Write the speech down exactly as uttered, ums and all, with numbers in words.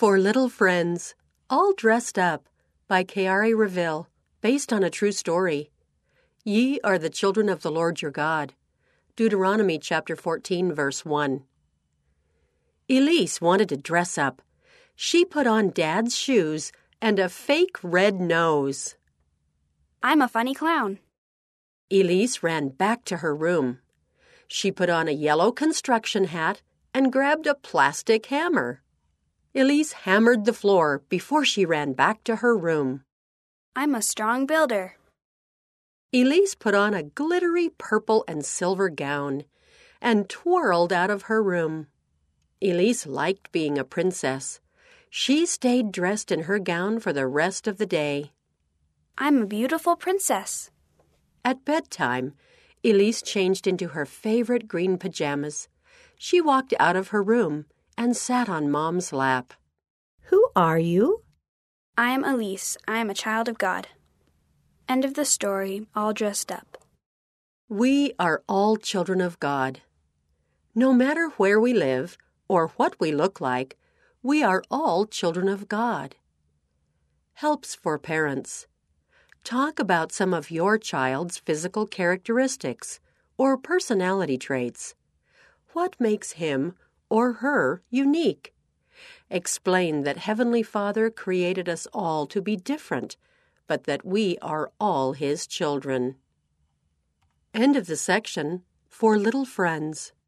For Little Friends, All Dressed Up by Keari Reville, based on a true story. Ye are the children of the Lord your God. Deuteronomy chapter fourteen, verse one. Elise wanted to dress up. She put on Dad's shoes and a fake red nose. I'm a funny clown. Elise ran back to her room. She put on a yellow construction hat and grabbed a plastic hammer. Elise hammered the floor before she ran back to her room. I'm a strong builder. Elise put on a glittery purple and silver gown and twirled out of her room. Elise liked being a princess. She stayed dressed in her gown for the rest of the day. I'm a beautiful princess. At bedtime, Elise changed into her favorite green pajamas. She walked out of her room and sat on Mom's lap. Who are you? I am Elise. I am a child of God. End of the story, all dressed up. We are all children of God. No matter where we live or what we look like, we are all children of God. Helps for parents. Talk about some of your child's physical characteristics or personality traits. What makes him or her unique? Explain that Heavenly Father created us all to be different, but that we are all His children. End of the section. For Little Friends.